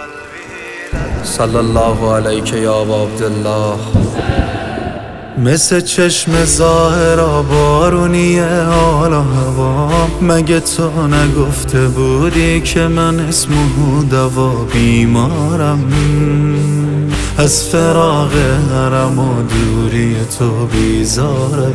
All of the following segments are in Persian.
صلی الله علیک یا ابا عبدالله. مثل چشم ظاهرا بارونیه حال و هوا، مگه تو نگفته بودی که من اسم و دوا بیمارم؟ از فراق حرم و دوری تو بیزارم.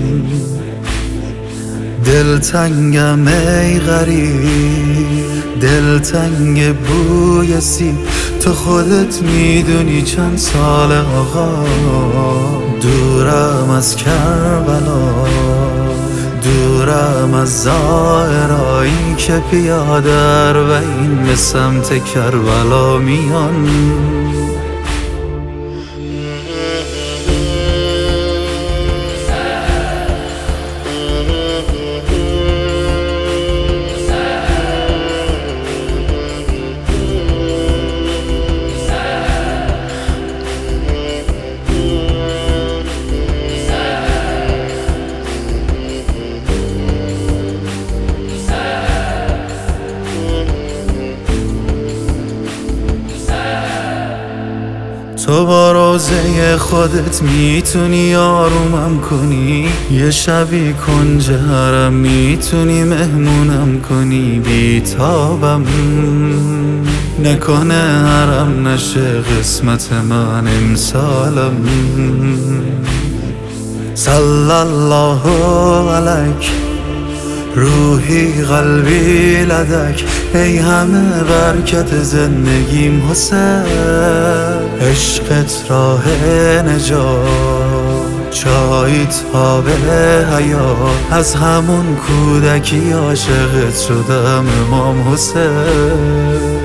دلتنگم ای غریب، دلتنگ بوی سیب، تو خودت میدونی چند سال آقا دورم از کربلا، دورم از زائرایی که پیاده و این به سمت کربلا میان. تو با روزه خودت میتونی آرومم کنی، یه شبی کنج حرم میتونی مهمونم کنی. بیتابم نکنه حرم نشه قسمت من امسالم. صلی الله علیک روحی قلبی لدک، ای همه برکت زندگیم حسین. عشقت راه نجات، چاییت آب حیات، از همون کودکی عاشقت شدم امام حسین.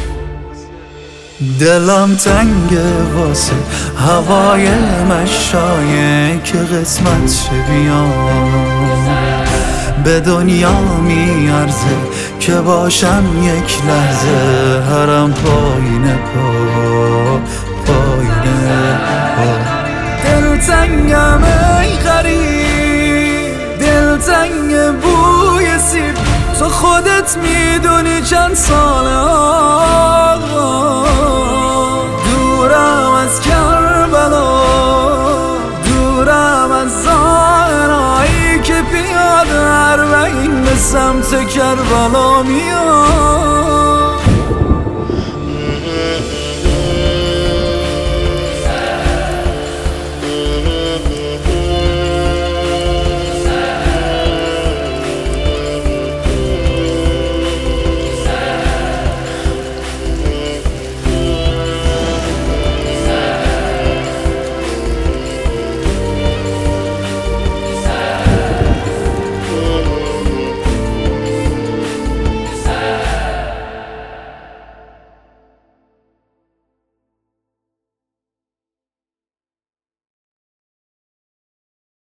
دلم تنگه واسه هوای مشایه که قسمت شه بیام. به دنیا میارزه که باشم یک لحظه حرم پایین پا، پایین پا. دلتنگم ای غریب، دلتنگ بوی سیب، تو خودت میدونی چند ساله آقا دورم از کربلا، دورم از زائرایی که پیاده و این به سمت کربلا میاد.